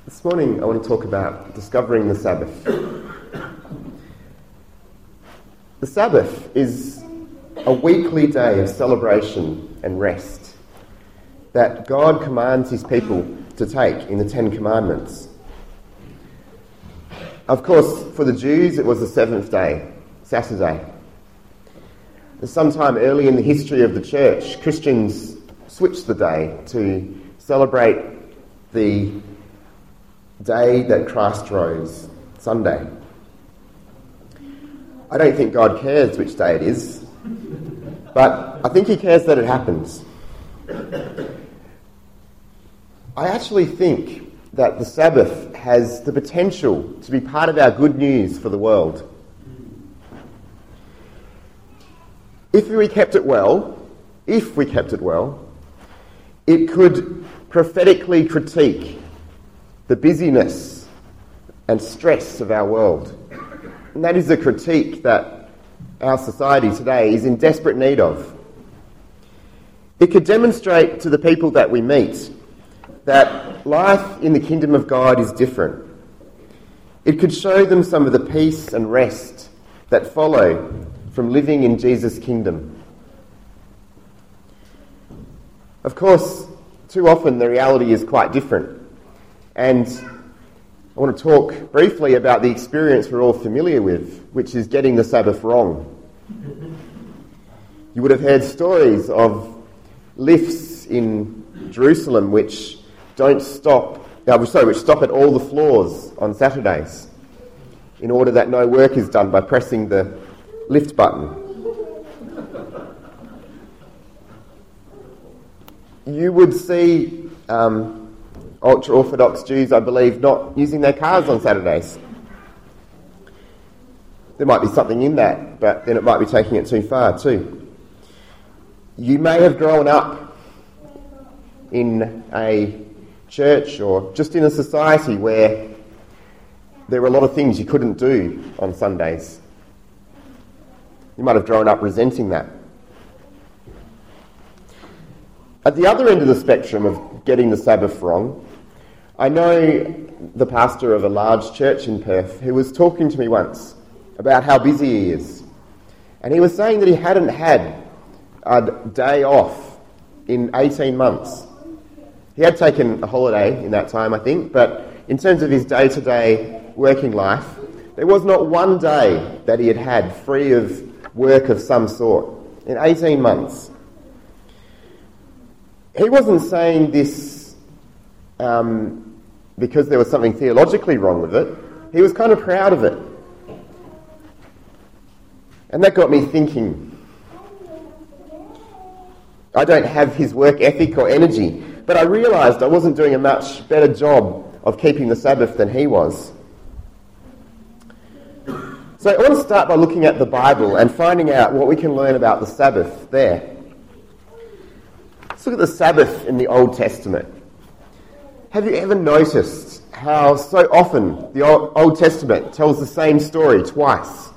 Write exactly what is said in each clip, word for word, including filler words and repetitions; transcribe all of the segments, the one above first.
This morning I want to talk about discovering the Sabbath. The Sabbath is a weekly day of celebration and rest that God commands his people to take in the Ten Commandments. Of course, for the Jews it was the seventh day, Saturday. Sometime early in the history of the church, Christians switched the day to celebrate the day that Christ rose, Sunday. I don't think God cares which day it is, but I think he cares that it happens. I actually think that the Sabbath has the potential to be part of our good news for the world. If we kept it well, if we kept it well, it could prophetically critique the busyness and stress of our world. And that is a critique that our society today is in desperate need of. It could demonstrate to the people that we meet that life in the kingdom of God is different. It could show them some of the peace and rest that follow from living in Jesus' kingdom. Of course, too often the reality is quite different. And I want to talk briefly about the experience we're all familiar with, which is getting the Sabbath wrong. You would have heard stories of lifts in Jerusalem which don't stop, no, sorry, which stop at all the floors on Saturdays in order that no work is done by pressing the lift button. You would see um, ultra-Orthodox Jews, I believe, not using their cars on Saturdays. There might be something in that, but then it might be taking it too far too. You may have grown up in a church or just in a society where there were a lot of things you couldn't do on Sundays. You might have grown up resenting that. At the other end of the spectrum of getting the Sabbath wrong, I know the pastor of a large church in Perth who was talking to me once about how busy he is. And he was saying that he hadn't had a day off in eighteen months. He had taken a holiday in that time, I think, but in terms of his day-to-day working life, there was not one day that he had had free of work of some sort in eighteen months. He wasn't saying this um, because there was something theologically wrong with it. He was kind of proud of it. And that got me thinking. I don't have his work ethic or energy, but I realised I wasn't doing a much better job of keeping the Sabbath than he was. So I want to start by looking at the Bible and finding out what we can learn about the Sabbath there. Let's look at the Sabbath in the Old Testament. Have you ever noticed how so often the Old Testament tells the same story twice?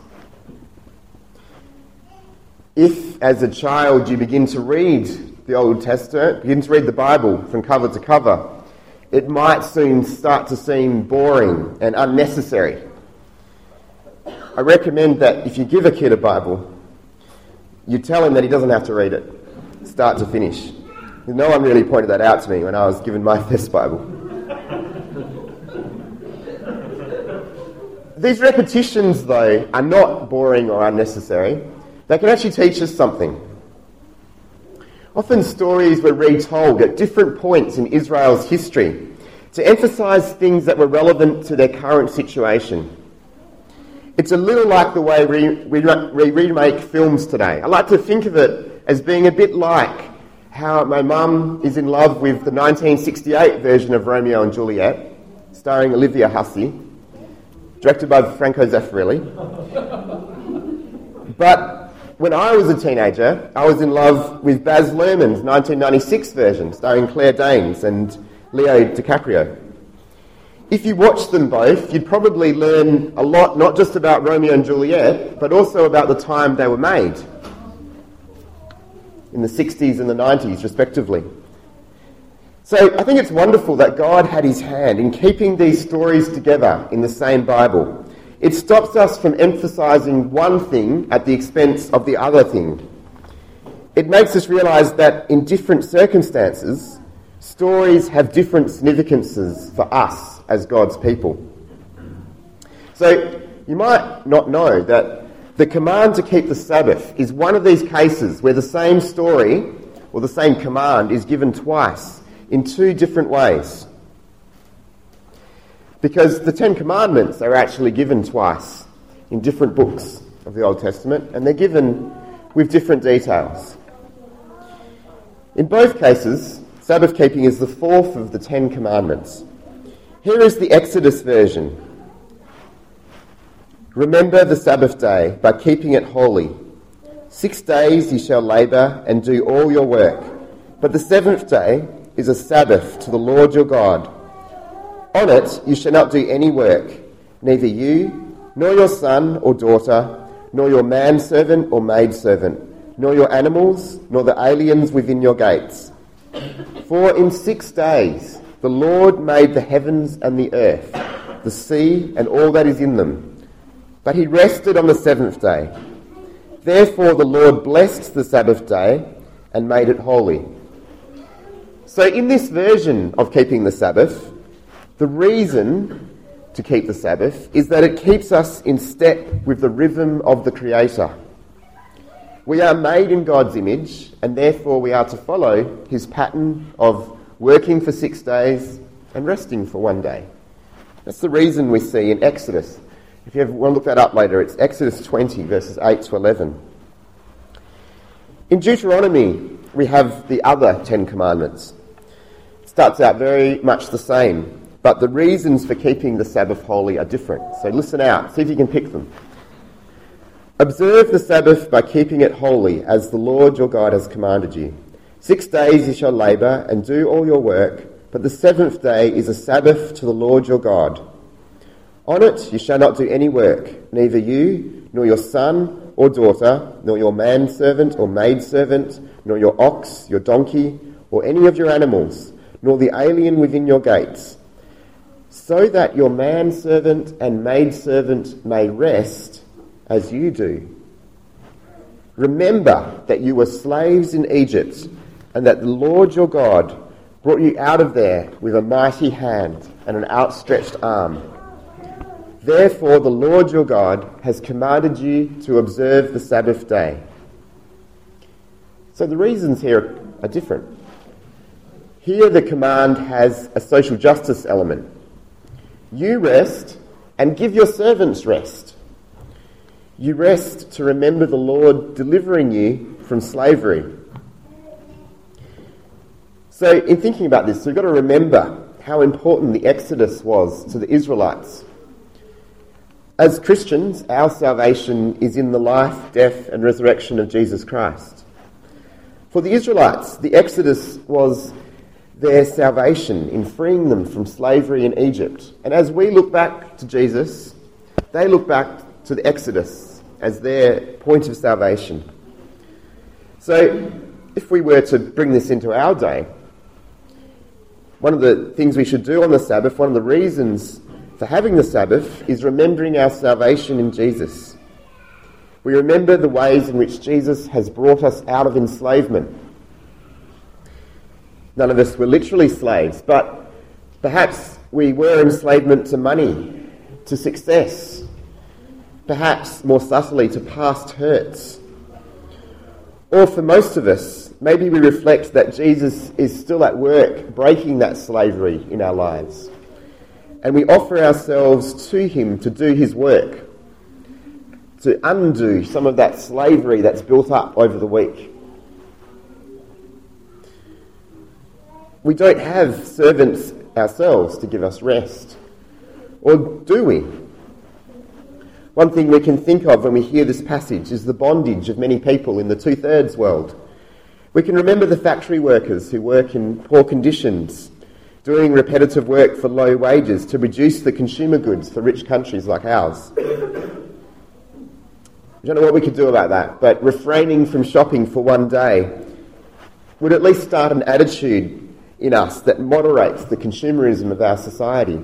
If, as a child, you begin to read the Old Testament, begin to read the Bible from cover to cover, it might soon start to seem boring and unnecessary. I recommend that if you give a kid a Bible, you tell him that he doesn't have to read it, start to finish. No one really pointed that out to me when I was given my first Bible. These repetitions, though, are not boring or unnecessary. They can actually teach us something. Often stories were retold at different points in Israel's history to emphasise things that were relevant to their current situation. It's a little like the way we, we, we remake films today. I like to think of it as being a bit like how my mum is in love with the nineteen sixty-eight version of Romeo and Juliet, starring Olivia Hussey, directed by Franco Zeffirelli. But when I was a teenager, I was in love with Baz Luhrmann's nineteen ninety-six version, starring Claire Danes and Leo DiCaprio. If you watched them both, you'd probably learn a lot, not just about Romeo and Juliet, but also about the time they were made, in the sixties and the nineties, respectively. So I think it's wonderful that God had his hand in keeping these stories together in the same Bible. It stops us from emphasising one thing at the expense of the other thing. It makes us realise that in different circumstances, stories have different significances for us as God's people. So you might not know that the command to keep the Sabbath is one of these cases where the same story or the same command is given twice in two different ways. Because the Ten Commandments are actually given twice in different books of the Old Testament, and they're given with different details. In both cases, Sabbath keeping is the fourth of the Ten Commandments. Here is the Exodus version. Remember the Sabbath day by keeping it holy. Six days you shall labour and do all your work, but the seventh day is a Sabbath to the Lord your God. On it you shall not do any work, neither you, nor your son or daughter, nor your manservant or maidservant, nor your animals, nor the aliens within your gates. For in six days the Lord made the heavens and the earth, the sea and all that is in them. But he rested on the seventh day. Therefore the Lord blessed the Sabbath day and made it holy. So in this version of keeping the Sabbath, the reason to keep the Sabbath is that it keeps us in step with the rhythm of the Creator. We are made in God's image, and therefore we are to follow his pattern of working for six days and resting for one day. That's the reason we see in Exodus. If you want to look that up later, it's Exodus twenty, verses eight to eleven. In Deuteronomy, we have the other Ten Commandments. It starts out very much the same, but the reasons for keeping the Sabbath holy are different. So listen out, see if you can pick them. Observe the Sabbath by keeping it holy, as the Lord your God has commanded you. Six days you shall labour and do all your work, but the seventh day is a Sabbath to the Lord your God. On it you shall not do any work, neither you, nor your son or daughter, nor your manservant or maidservant, nor your ox, your donkey, or any of your animals, nor the alien within your gates, so that your manservant and maidservant may rest as you do. Remember that you were slaves in Egypt, and that the Lord your God brought you out of there with a mighty hand and an outstretched arm. Therefore the Lord your God has commanded you to observe the Sabbath day. So the reasons here are different. Here the command has a social justice element. You rest and give your servants rest. You rest to remember the Lord delivering you from slavery. So in thinking about this, we've got to remember how important the Exodus was to the Israelites. As Christians, our salvation is in the life, death and resurrection of Jesus Christ. For the Israelites, the Exodus was their salvation in freeing them from slavery in Egypt. And as we look back to Jesus, they look back to the Exodus as their point of salvation. So if we were to bring this into our day, one of the things we should do on the Sabbath, one of the reasons for having the Sabbath, is remembering our salvation in Jesus. We remember the ways in which Jesus has brought us out of enslavement. None of us were literally slaves, but perhaps we were enslavement to money, to success, perhaps more subtly to past hurts. Or for most of us, maybe we reflect that Jesus is still at work breaking that slavery in our lives. And we offer ourselves to him to do his work, to undo some of that slavery that's built up over the week. We don't have servants ourselves to give us rest. Or do we? One thing we can think of when we hear this passage is the bondage of many people in the two-thirds world. We can remember the factory workers who work in poor conditions, doing repetitive work for low wages to produce the consumer goods for rich countries like ours. I don't know what we could do about that, but refraining from shopping for one day would at least start an attitude in us that moderates the consumerism of our society.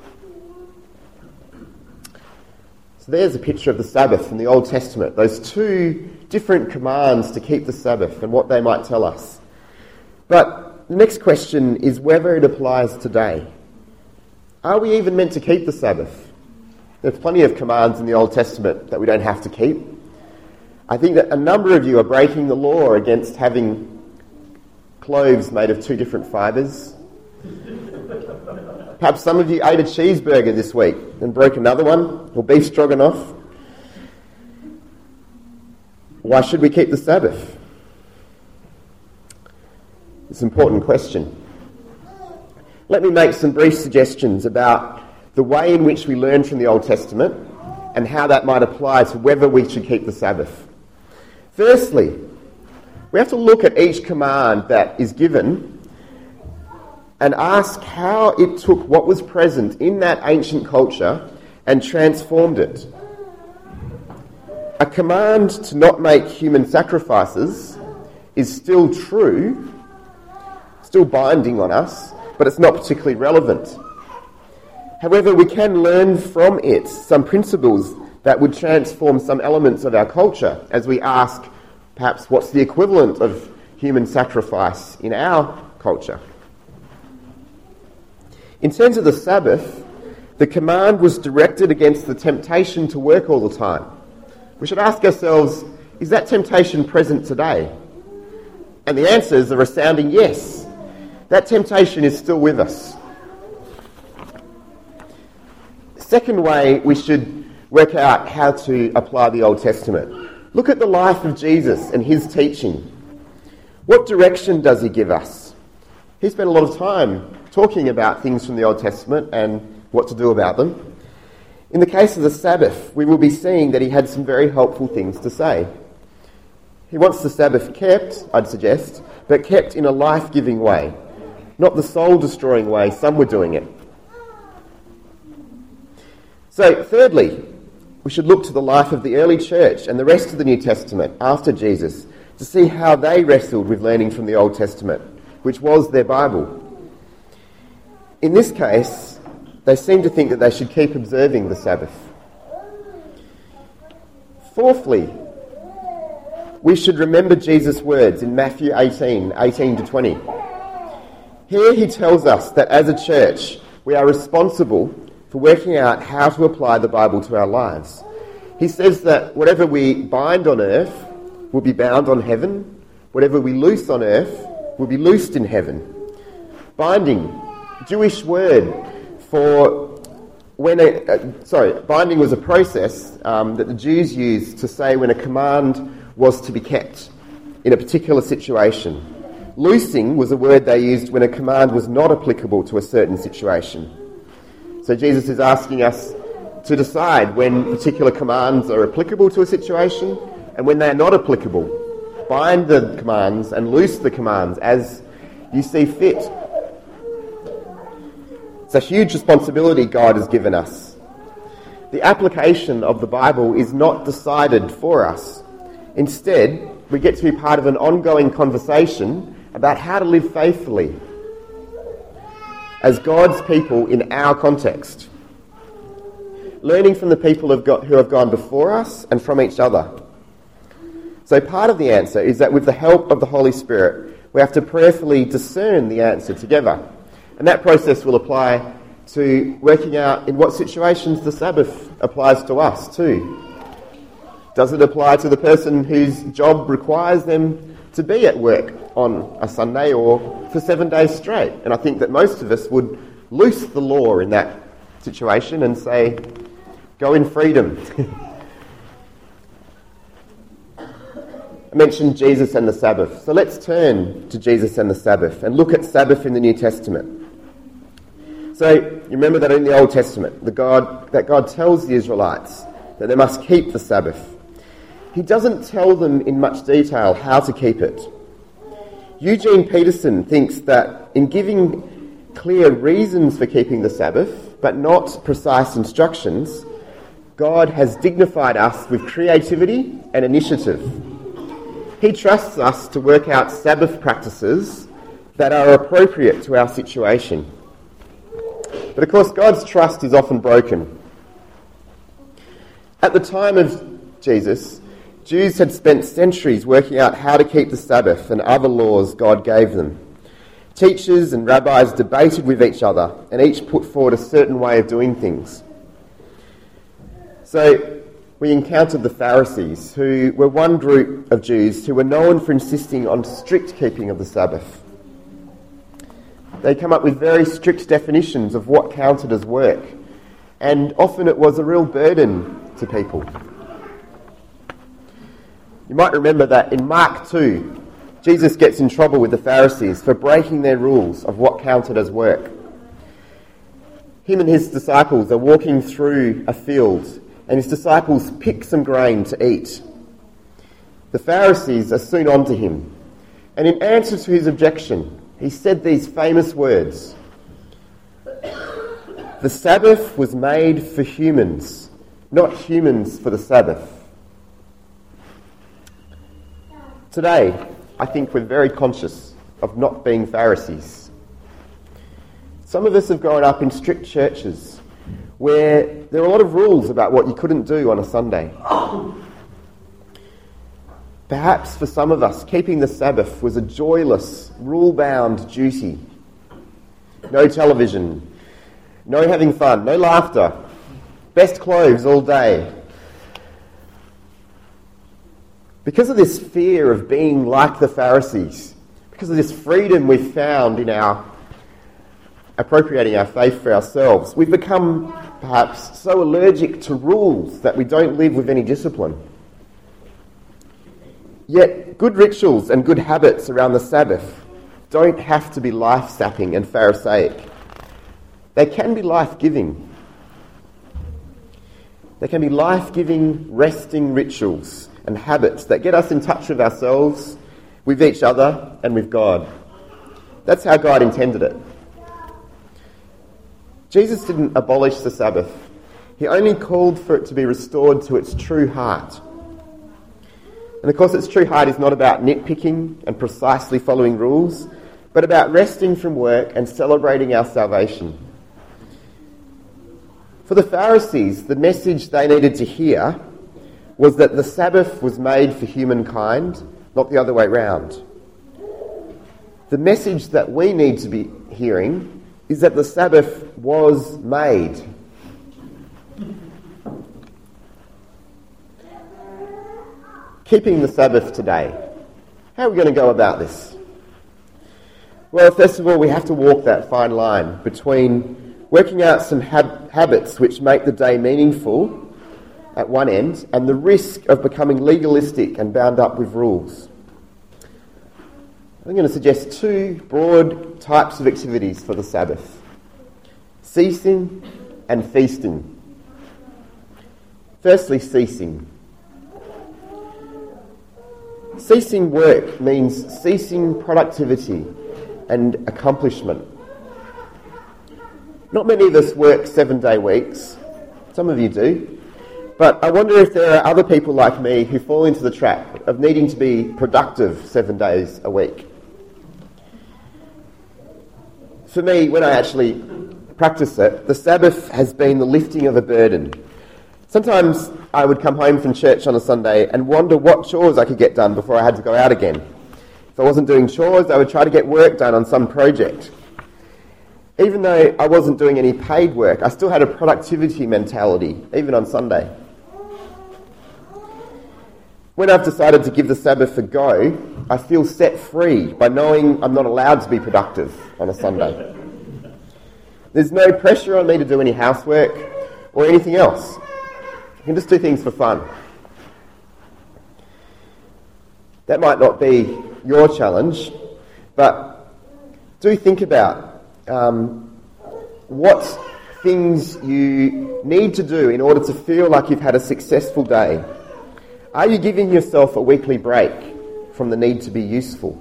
So there's a picture of the Sabbath in the Old Testament, those two different commands to keep the Sabbath and what they might tell us. But the next question is whether it applies today. Are we even meant to keep the Sabbath? There's plenty of commands in the Old Testament that we don't have to keep. I think that a number of you are breaking the law against having clothes made of two different fibres. Perhaps some of you ate a cheeseburger this week and broke another one, or beef stroganoff. Why should we keep the Sabbath? It's an important question. Let me make some brief suggestions about the way in which we learn from the Old Testament and how that might apply to whether we should keep the Sabbath. Firstly, we have to look at each command that is given and ask how it took what was present in that ancient culture and transformed it. A command to not make human sacrifices is still true, still binding on us, but it's not particularly relevant. However, we can learn from it some principles that would transform some elements of our culture as we ask, perhaps, what's the equivalent of human sacrifice in our culture? In terms of the Sabbath, the command was directed against the temptation to work all the time. We should ask ourselves, is that temptation present today? And the answer is a resounding yes. That temptation is still with us. Second way we should work out how to apply the Old Testament. Look at the life of Jesus and his teaching. What direction does he give us? He spent a lot of time talking about things from the Old Testament and what to do about them. In the case of the Sabbath, we will be seeing that he had some very helpful things to say. He wants the Sabbath kept, I'd suggest, but kept in a life-giving way, not the soul-destroying way some were doing it. So, thirdly, we should look to the life of the early church and the rest of the New Testament after Jesus to see how they wrestled with learning from the Old Testament, which was their Bible. In this case, they seem to think that they should keep observing the Sabbath. Fourthly, we should remember Jesus' words in Matthew eighteen, eighteen to twenty. Here he tells us that as a church, we are responsible for working out how to apply the Bible to our lives. He says that whatever we bind on earth will be bound on heaven, whatever we loose on earth will be loosed in heaven. Binding, Jewish word for when a, uh, sorry, binding was a process um, that the Jews used to say when a command was to be kept in a particular situation. Loosing was a word they used when a command was not applicable to a certain situation. So Jesus is asking us to decide when particular commands are applicable to a situation and when they are not applicable. Bind the commands and loose the commands as you see fit. It's a huge responsibility God has given us. The application of the Bible is not decided for us. Instead, we get to be part of an ongoing conversation about how to live faithfully as God's people in our context, learning from the people who have gone before us and from each other. So part of the answer is that with the help of the Holy Spirit, we have to prayerfully discern the answer together. And that process will apply to working out in what situations the Sabbath applies to us too. Does it apply to the person whose job requires them to be at work on a Sunday or for seven days straight? And I think that most of us would loose the law in that situation and say, go in freedom. I mentioned Jesus and the Sabbath. So let's turn to Jesus and the Sabbath and look at Sabbath in the New Testament. So you remember that in the Old Testament, the God, that God tells the Israelites that they must keep the Sabbath. He doesn't tell them in much detail how to keep it. Eugene Peterson thinks that in giving clear reasons for keeping the Sabbath, but not precise instructions, God has dignified us with creativity and initiative. He trusts us to work out Sabbath practices that are appropriate to our situation. But of course, God's trust is often broken. At the time of Jesus, Jews had spent centuries working out how to keep the Sabbath and other laws God gave them. Teachers and rabbis debated with each other, and each put forward a certain way of doing things. So we encountered the Pharisees, who were one group of Jews who were known for insisting on strict keeping of the Sabbath. They come up with very strict definitions of what counted as work, and often it was a real burden to people. You might remember that in Mark two, Jesus gets in trouble with the Pharisees for breaking their rules of what counted as work. Him and his disciples are walking through a field, and his disciples pick some grain to eat. The Pharisees are soon on to him, and in answer to his objection, he said these famous words: "The Sabbath was made for humans, not humans for the Sabbath." Today, I think we're very conscious of not being Pharisees. Some of us have grown up in strict churches where there are a lot of rules about what you couldn't do on a Sunday. Perhaps for some of us, keeping the Sabbath was a joyless, rule-bound duty. No television, no having fun, no laughter, best clothes all day. Because of this fear of being like the Pharisees, because of this freedom we've found in our appropriating our faith for ourselves, we've become perhaps so allergic to rules that we don't live with any discipline. Yet good rituals and good habits around the Sabbath don't have to be life-sapping and Pharisaic. They can be life-giving. They can be life-giving, resting rituals and habits that get us in touch with ourselves, with each other, and with God. That's how God intended it. Jesus didn't abolish the Sabbath. He only called for it to be restored to its true heart. And of course, its true heart is not about nitpicking and precisely following rules, but about resting from work and celebrating our salvation. For the Pharisees, the message they needed to hear was that the Sabbath was made for humankind, not the other way round. The message that we need to be hearing is that the Sabbath was made. Keeping the Sabbath today. How are we going to go about this? Well, first of all, we have to walk that fine line between working out some hab- habits which make the day meaningful at one end, and the risk of becoming legalistic and bound up with rules. I'm going to suggest two broad types of activities for the Sabbath: ceasing and feasting. Firstly, ceasing. Ceasing work means ceasing productivity and accomplishment. Not many of us work seven-day weeks. Some of you do. But I wonder if there are other people like me who fall into the trap of needing to be productive seven days a week. For me, when I actually practice it, the Sabbath has been the lifting of a burden. Sometimes I would come home from church on a Sunday and wonder what chores I could get done before I had to go out again. If I wasn't doing chores, I would try to get work done on some project. Even though I wasn't doing any paid work, I still had a productivity mentality, even on Sunday. When I've decided to give the Sabbath a go, I feel set free by knowing I'm not allowed to be productive on a Sunday. There's no pressure on me to do any housework or anything else. I can just do things for fun. That might not be your challenge, but do think about um, what things you need to do in order to feel like you've had a successful day. Are you giving yourself a weekly break from the need to be useful?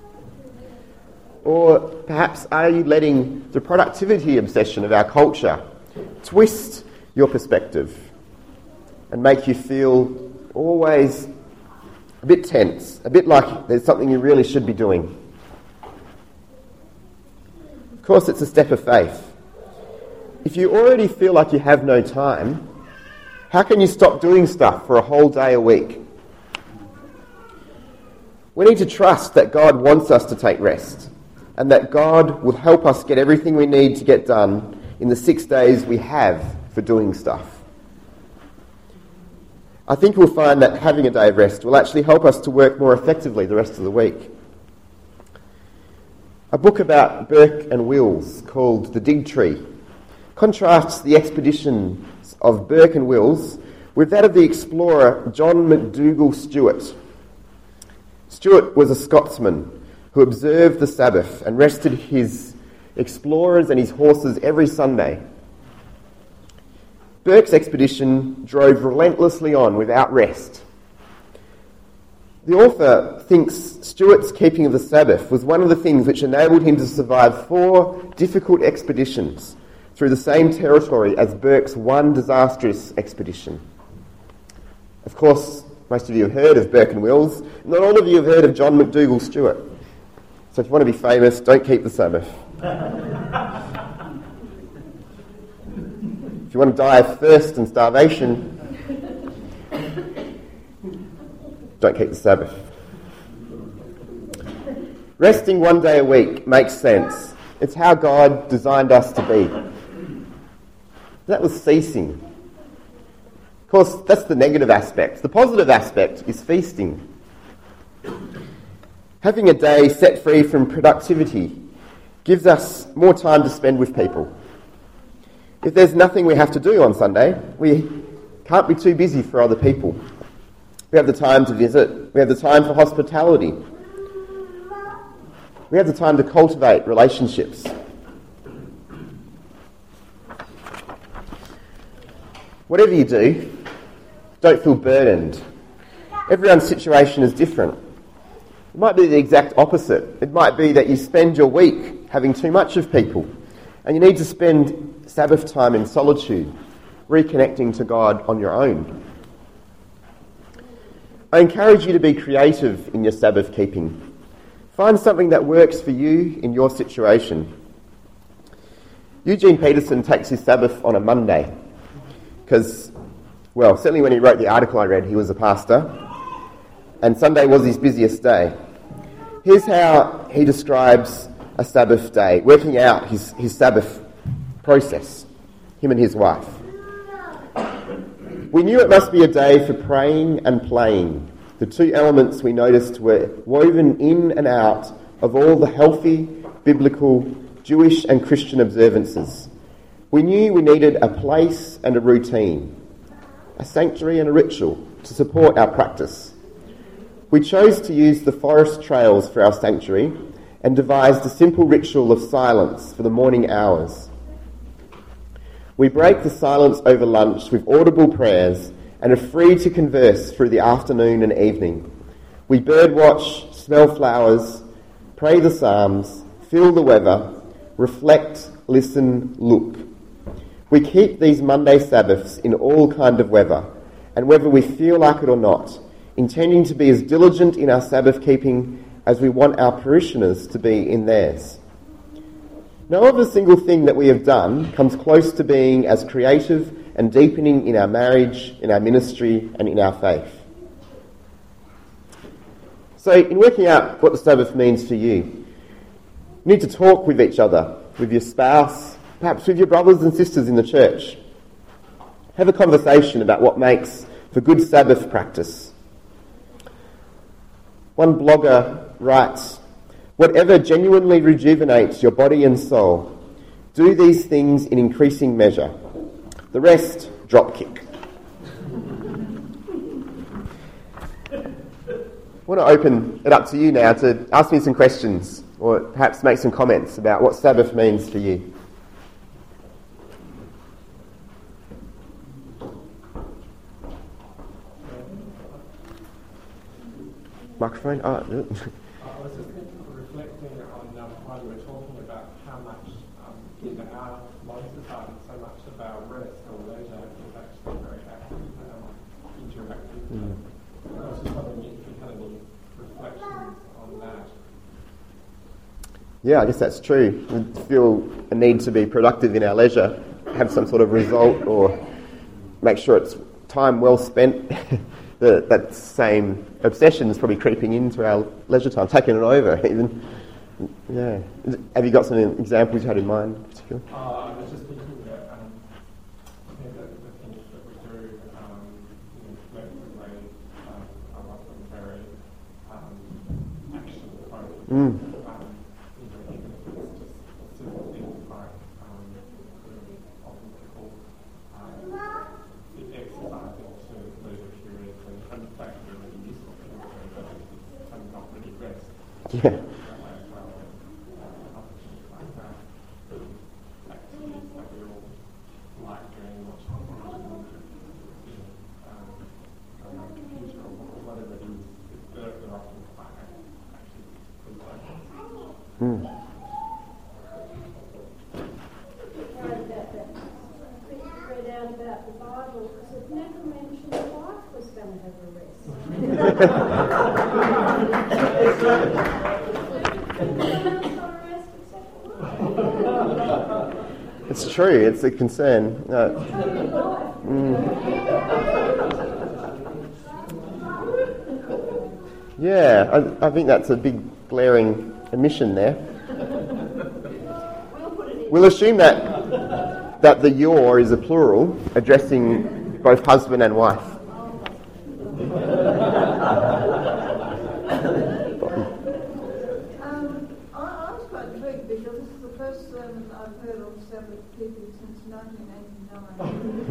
Or perhaps are you letting the productivity obsession of our culture twist your perspective and make you feel always a bit tense, a bit like there's something you really should be doing? course, it's a step of faith. If you already feel like you have no time, how can you stop doing stuff for a whole day a week? We need to trust that God wants us to take rest, and that God will help us get everything we need to get done in the six days we have for doing stuff. I think we'll find that having a day of rest will actually help us to work more effectively the rest of the week. A book about Burke and Wills called The Dig Tree contrasts the expeditions of Burke and Wills with that of the explorer John McDougall Stewart. Stewart was a Scotsman who observed the Sabbath and rested his explorers and his horses every Sunday. Burke's expedition drove relentlessly on without rest. The author thinks Stewart's keeping of the Sabbath was one of the things which enabled him to survive four difficult expeditions through the same territory as Burke's one disastrous expedition. Of course, most of you have heard of Burke and Wills. Not all of you have heard of John McDougall Stewart. So if you want to be famous, don't keep the Sabbath. If you want to die of thirst and starvation, don't keep the Sabbath. Resting one day a week makes sense. It's how God designed us to be. That was ceasing. Of course, that's the negative aspect. The positive aspect is feasting. Having a day set free from productivity gives us more time to spend with people. If there's nothing we have to do on Sunday, we can't be too busy for other people. We have the time to visit. We have the time for hospitality. We have the time to cultivate relationships. Whatever you do, don't feel burdened. Everyone's situation is different. It might be the exact opposite. It might be that you spend your week having too much of people, and you need to spend Sabbath time in solitude, reconnecting to God on your own. I encourage you to be creative in your Sabbath keeping. Find something that works for you in your situation. Eugene Peterson takes his Sabbath on a Monday because, well, certainly when he wrote the article I read, he was a pastor, and Sunday was his busiest day. Here's how he describes a Sabbath day, working out his, his Sabbath process, him and his wife. We knew it must be a day for praying and playing, the two elements we noticed were woven in and out of all the healthy, biblical, Jewish and Christian observances. We knew we needed a place and a routine, a sanctuary and a ritual to support our practice. We chose to use the forest trails for our sanctuary and devised a simple ritual of silence for the morning hours. We break the silence over lunch with audible prayers and are free to converse through the afternoon and evening. We birdwatch, smell flowers, pray the psalms, feel the weather, reflect, listen, look. We keep these Monday Sabbaths in all kind of weather, and whether we feel like it or not, intending to be as diligent in our Sabbath keeping as we want our parishioners to be in theirs. No other single thing that we have done comes close to being as creative and deepening in our marriage, in our ministry, and in our faith. So, in working out what the Sabbath means for you, you need to talk with each other, with your spouse, perhaps with your brothers and sisters in the church. Have a conversation about what makes for good Sabbath practice. One blogger writes, "Whatever genuinely rejuvenates your body and soul, do these things in increasing measure. The rest, drop kick." I want to open it up to you now to ask me some questions or perhaps make some comments about what Sabbath means for you. Microphone? Oh, I was just reflecting on um, while you were talking about how much um, in our modern society, so much of our rest or leisure is actually very active, um, interactive. Mm. I was just wondering if you had any reflections on that. Yeah, I guess that's true. We feel a need to be productive in our leisure, have some sort of result, or make sure it's time well spent. the, that same obsession is probably creeping into our leisure time, taking it over even. Yeah. Have you got some examples you had in mind, particularly? Uh, I was just thinking that um, you know, the, the things that we do, um, you know, collectively, um, are often very um, action-focused. Mm. Um, you know, even if it's just simple things like um, sort of often people um, exercising to lose a periods, and in fact, they're really useful things, but I'm not really rest. Yeah. Mm. Read out about the Bible because it never mentioned the wife was going to have a rest. It's true, it's a concern. Uh, mm. Yeah, I, I think that's a big glaring omission there. We'll assume that that the your is a plural, addressing both husband and wife. um, I, I was quite intrigued because this is the first sermon I've heard on Sabbath keeping since nineteen eighty-nine.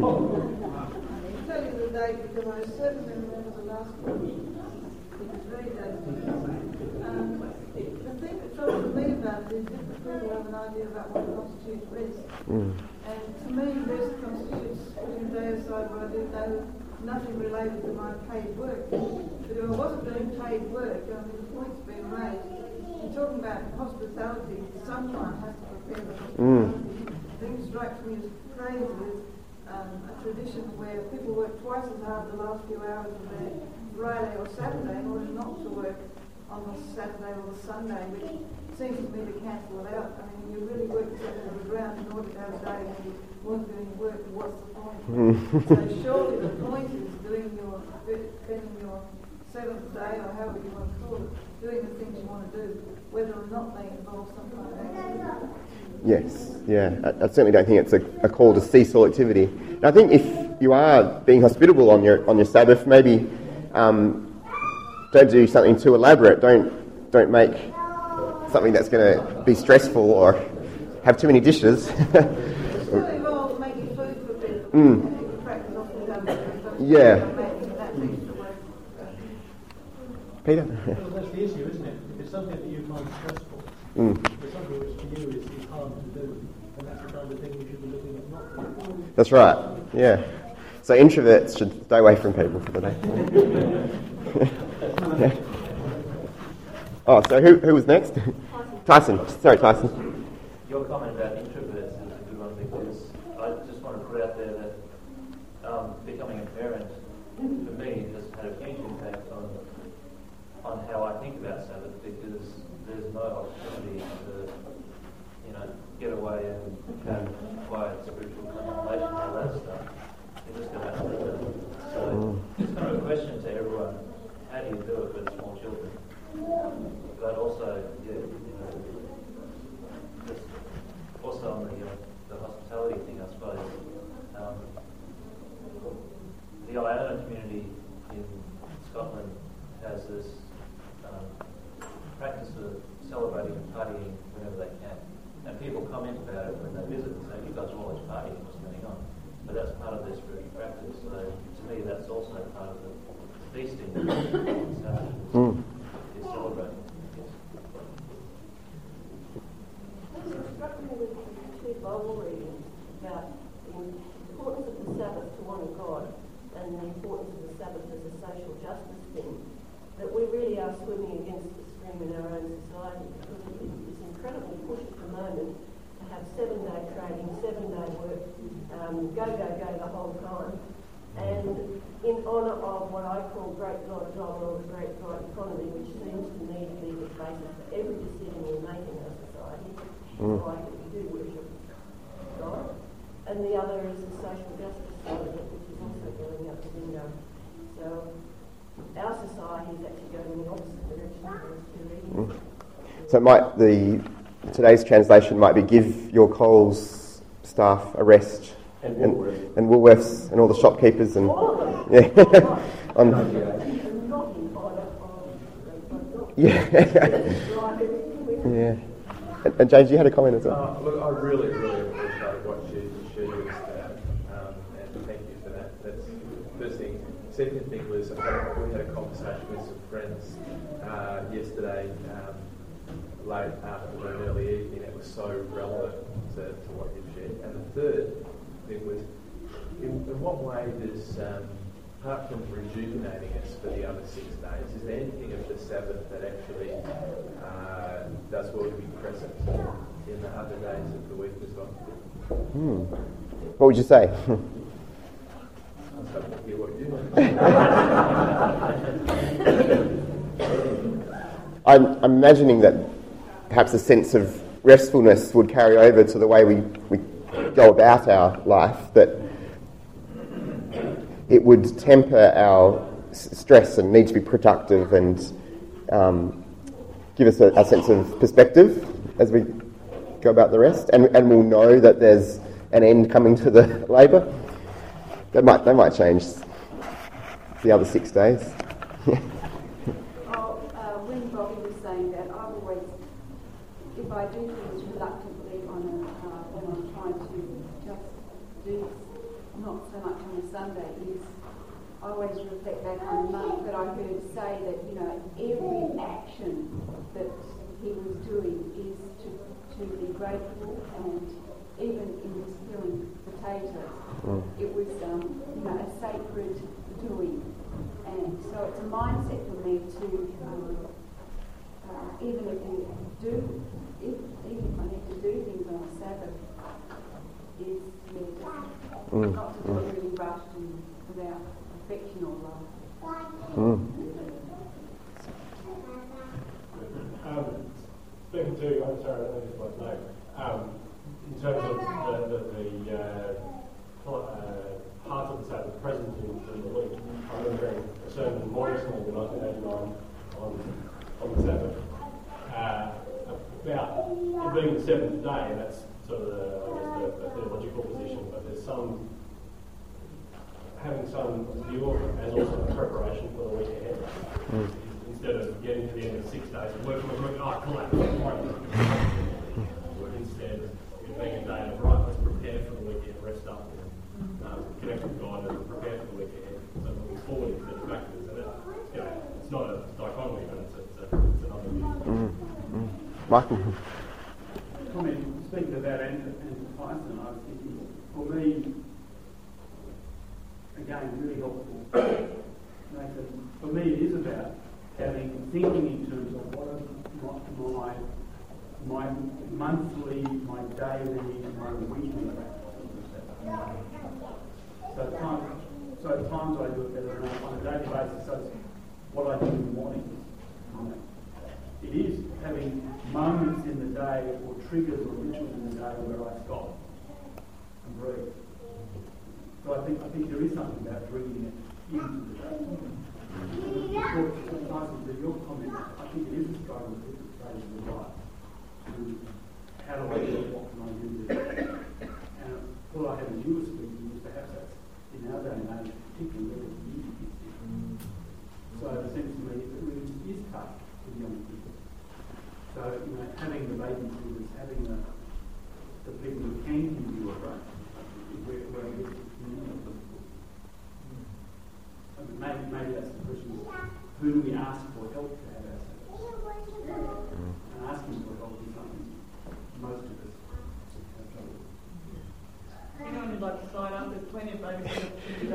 I can tell you the date because I certainly remember the last one. It was very dated. Um, the thing that troubles me about it is different people have an idea about what constitutes rest. Mm. And to me, rest constitutes putting a day aside where I do no, nothing related to my paid work. But if I wasn't doing paid work, I mean, the point's been raised. You're talking about hospitality, someone has to prepare the hospitality. Mm. The thing that strikes me as crazy is um, a tradition where people work twice as hard the last few hours of their Friday or Saturday in order not to work on the Saturday or the Sunday, which seems to me to cancel it out. I mean, you really work yourself to the ground in order to have a day when you weren't doing work. What's the point? So surely the point is doing your, spending your seventh day, or however you want to call it, doing the things you want to do, whether or not they involve some kind of activity. Yes, yeah. I, I certainly don't think it's a, a call to cease all activity. And I think if you are being hospitable on your on your Sabbath, maybe um, don't do something too elaborate. Don't don't make something that's going to be stressful or have too many dishes. It's still involved making food for people. Mm. Practice often done with Yeah. that needs to work. Peter? Well, that's the issue, isn't it? If it's something that you find stressful, Mm. if it's something which for you is, is hard to do, and that's the kind of thing you should be looking at not doing. That's right, yeah. So introverts should stay away from people for the day. Yeah. Oh, so who who was next? Tyson. Sorry, Tyson. Your comment about introverts is a good one because I just want to put out there that um, becoming a parent for me has had a huge impact on on how I think about Sabbath because there's no opportunity to, you know, get away and have quiet spiritual contemplation and all that stuff. You're just going to have to do it. So it's kind of a question to everyone, how do you do it with small children? But also, yeah, you know, just also on the, uh, the hospitality thing, I suppose. Um, the Iona community in Scotland has this um, practice of celebrating and partying whenever they can. And people comment about it when they visit and say, you guys are always partying, what's going on? But that's part of their spiritual practice. So to me, that's also part of the feasting. So Mm. it's celebrating. Yes. It struck me with the two Bible readings about the importance of the Sabbath to honour God and the importance of the Sabbath as a social justice thing, that we really are swimming against the stream in our own society because it's incredibly pushed at the moment to have seven-day trading, seven-day work, um, go, go, go the whole time. And in honour of what I call great God dollar or the great God economy, which seems to me to be the basis for every decision we make in our society. society, Mm. provided that we do worship God. And the other is the social justice side of it, which is also going out the window. So our society is actually going in the opposite direction of those two readings. Mm. So might the today's translation might be give your Coles staff a rest. And And, Woolworths. and Woolworths and all the shopkeepers and All of them. yeah, on, Not in order of yeah, yeah. And, and James, you had a comment as well. Uh, look, I really, really appreciate what she shared with us today, um, and thank you for that. That's the first thing. Second thing was I had, we had a conversation with some friends uh, yesterday, um, late afternoon, early evening. It was so relevant to, to what you shared. And the third thing was, in, in what way does, um, apart from rejuvenating us for the other six days, is there anything of the Sabbath that actually uh, does well to be present in the other days of the week as well? Hmm. What would you say? I was hoping to hear what you I'm, I'm imagining that perhaps a sense of restfulness would carry over to the way we, we go about our life, that it would temper our s- stress and need to be productive and um, give us a, a sense of perspective as we go about the rest, and, and we'll know that there's an end coming to the labour. That might, that might change the other six days. Oh, uh, when Bobby was saying that, I've always, if I do things reluctantly on a, uh, when I'm trying to just do not so much on a Sunday, is I always reflect back on the monk that I heard say that, you know, every action that he was doing is to, to be grateful, and even in his peeling potatoes, Mm. it was, um, you know, a sacred doing. And so it's a mindset for me to, um, uh, even if you do, if, even if I need to do things on a Sabbath, is yeah, just Mm. not to do it really rushed and without affection or love. Mm. Um, speaking to, I'm sorry, I don't know if it's my name. Um, in terms of the, the, the uh, uh, parts of the Sabbath present in, in the week, I remember hearing a sermon in Morrison in nineteen eighty-nine on, on the Sabbath uh, about it being the seventh day, and that's sort of the, I guess the, the theological position, but there's some having some view of it as also a preparation for the week ahead. Mm. Instead of getting to the end of six days and working, working, working, oh, collapse, instead, it being a day of, right, let's prepare for the weekend, rest up, and um, connect with God and prepare for the week ahead. So looking forward instead of backwards. And it, you know, it's not a dichotomy, but it's, it's, a, it's another view. Mm. Mm. Michael? Comment, speaking about Andrew Tyson, I was thinking, for me, again, really helpful. Nathan, for me, it is about having thinking in terms of what are my my monthly, my daily, my weekly practices. So times, so at times I do it better than on a daily basis. So it's what I do in the mornings. It is having moments in the day or triggers or rituals in the day where I stop and breathe. So I think I think there is something about bringing it into the day. Tyson, to your comment, I think it is a struggle with different stages of life. To how do I do it? What can I do with it? And all I have in you speaking is perhaps that's in our day and age particularly easy. So it seems to me it really is tough for young people. So, you know, having the babysitters, having the, the people who can give you a break, is where, where I get to community. I mean, maybe, maybe that's the question, is who do we ask for help to have our service? And asking for help is something most of us have trouble with. Anyone who'd like to sign up, there's plenty of babysitters.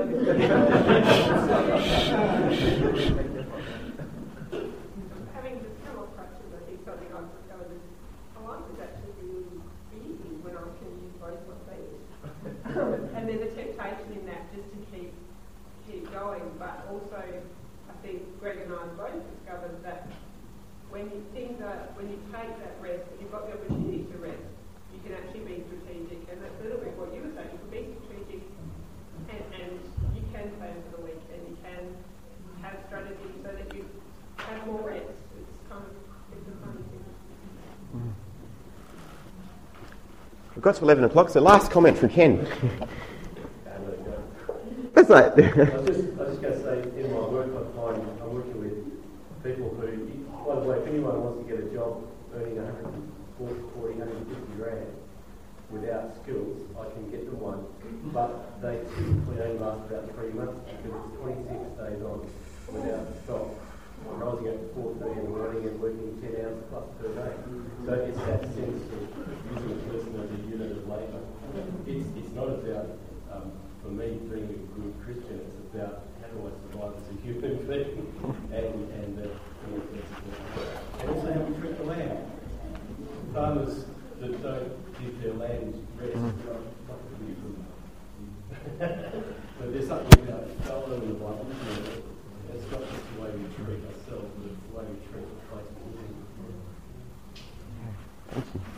Having just come off crutches, I think something I've discovered is my life is actually really easy when I can use both my feet. And there's a temptation in that just to keep keep going, but also I think Greg and I both discovered that when you things are when you take that rest, you've got the opportunity got to eleven o'clock, so last comment from Ken. That's I right. was just, I was just going to say, in my work, I find I'm working with people who, by the way, if anyone wants to get a job earning one hundred forty, one hundred fifty grand without skills, I can get them one. But they typically only last about three months because it's twenty-six days on without stop. I'm rising at four thirty in the morning and working ten hours plus per day. So it's that sense of using a person as a unit of labour. It's, it's not about, um, for me, being a good Christian, it's about how do I survive as a human being and, and, uh, and also how we treat the land. Farmers that don't give their land rest, not really good. But there's something about fellow in the Bible, isn't there? It's not just the way we treat ourselves, but it's the way we treat the place we live in. Thank you.